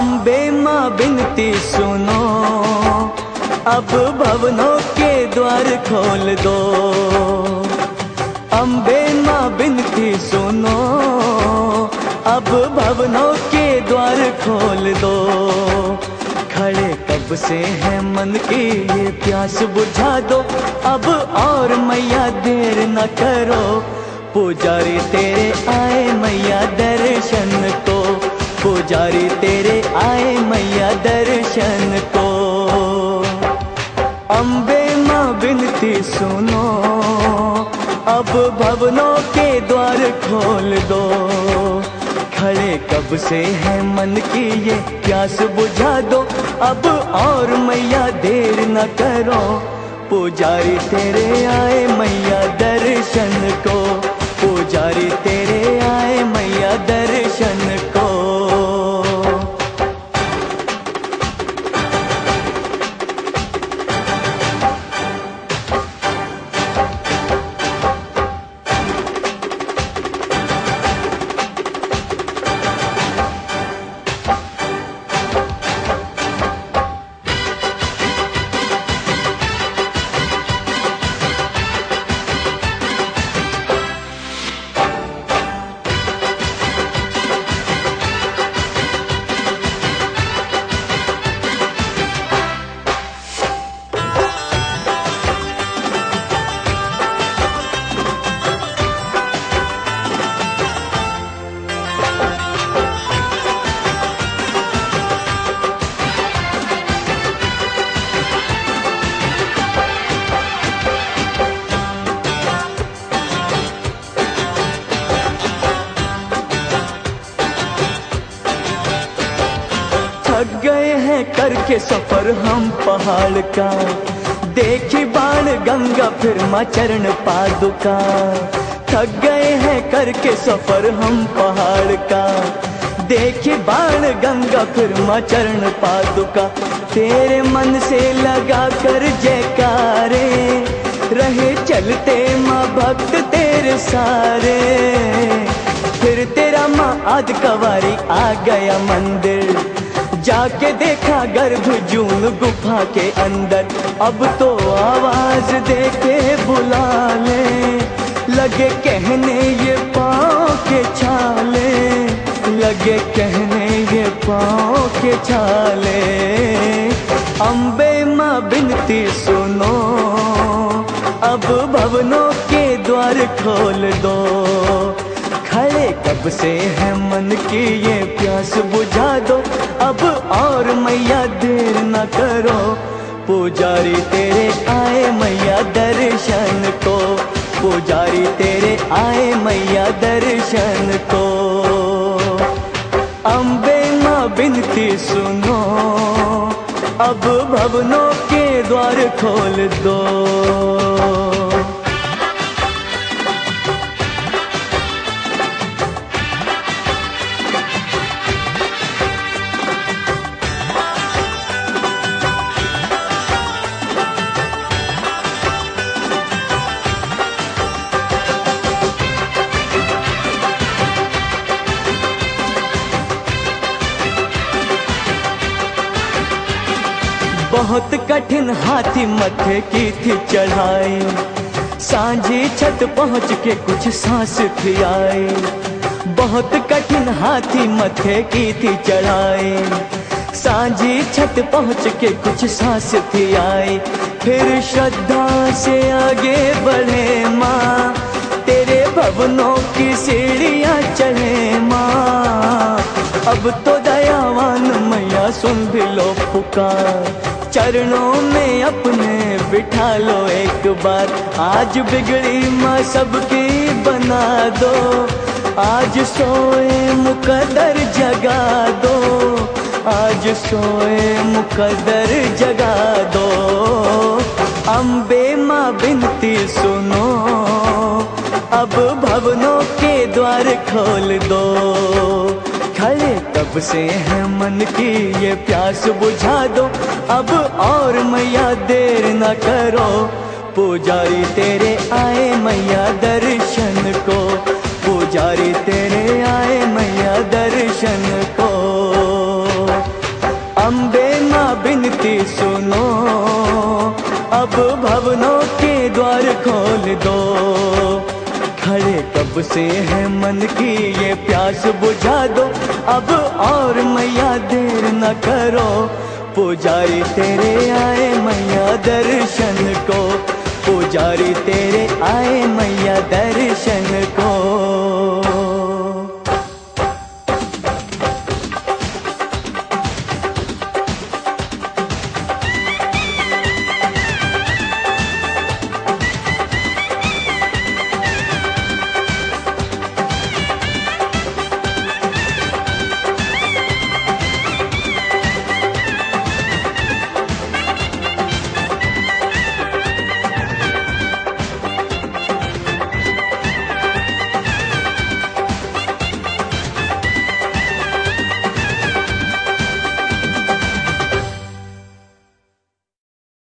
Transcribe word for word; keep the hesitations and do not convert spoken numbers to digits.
अम्बे माँ बिनती सुनो, अब भवनों के द्वार खोल दो। अम्बे माँ बिनती सुनो, अब भवनों के द्वार खोल दो। खड़े कब से है मन की ये प्यास बुझा दो, अब और मैया देर न करो। पुजारी तेरे आए मैया दर्शन को, पुजारी तेरे आए मैया दर्शन को। अम्बे माँ बिनती सुनो, अब भवनों के द्वार खोल दो। खड़े कब से है मन की ये प्यास बुझा दो, अब और मैया देर न करो। पुजारी तेरे आए मैया दर्शन को, पुजारी तेरे आए मैया दर्शन को। थक गए हैं करके सफर हम पहाड़ का, देखी बाण गंगा फिर माँ चरण पादुका। थक गए हैं करके सफर हम पहाड़ का, देखी बाण गंगा फिर माँ चरण पादुका। तेरे मन से लगा कर जयकारे, रहे चलते माँ भक्त तेरे सारे। फिर तेरा माँ आदि कवारी आ गया मंदिर, जाके देखा गर्भ जून गुफा के अंदर। अब तो आवाज देके बुला ले, लगे कहने ये पाँव के छाले, लगे कहने ये पाँव के छाले। अम्बे माँ बिनती सुनो, अब भवनों के द्वार खोल दो। खड़े कब से है मन की ये प्यास बुझा दो, अब और मैया देर न करो। पुजारी तेरे आए मैया दर्शन को, पुजारी तेरे आए मैया दर्शन को। अम्बे माँ बिनती सुनो, अब भवनों के द्वार खोल दो। बहुत कठिन हाथी मथे की थी चढ़ाई, सांझी छत पहुँच के कुछ सांस थी आई। बहुत कठिन हाथी मथे की थी चढ़ाई, सांझी छत पहुँच के कुछ सांस थी आई। फिर श्रद्धा से आगे बढ़े माँ, तेरे भवनों की सीढ़ियाँ चढ़े माँ। अब तो दयावान मैया सुन भी लो पुकार, चरणों में अपने बिठा लो एक बार। आज बिगड़ी माँ सबकी बना दो, आज सोए मुकद्दर जगा दो, आज सोए मुकद्दर जगा दो। अम्बे माँ बिनती सुनो, अब भवनों के द्वार खोल दो। खड़े कब से है मन की ये प्यास बुझा दो, अब और मैया देर न करो। पुजारी तेरे आए मैया दर्शन को, पुजारी तेरे आए मैया दर्शन को। खड़े कब से है मन की ये प्यास बुझा दो अब, और मैया देर न करो। पुजारी तेरे आए मैया दर्शन को, पुजारी तेरे आए मैया दर्शन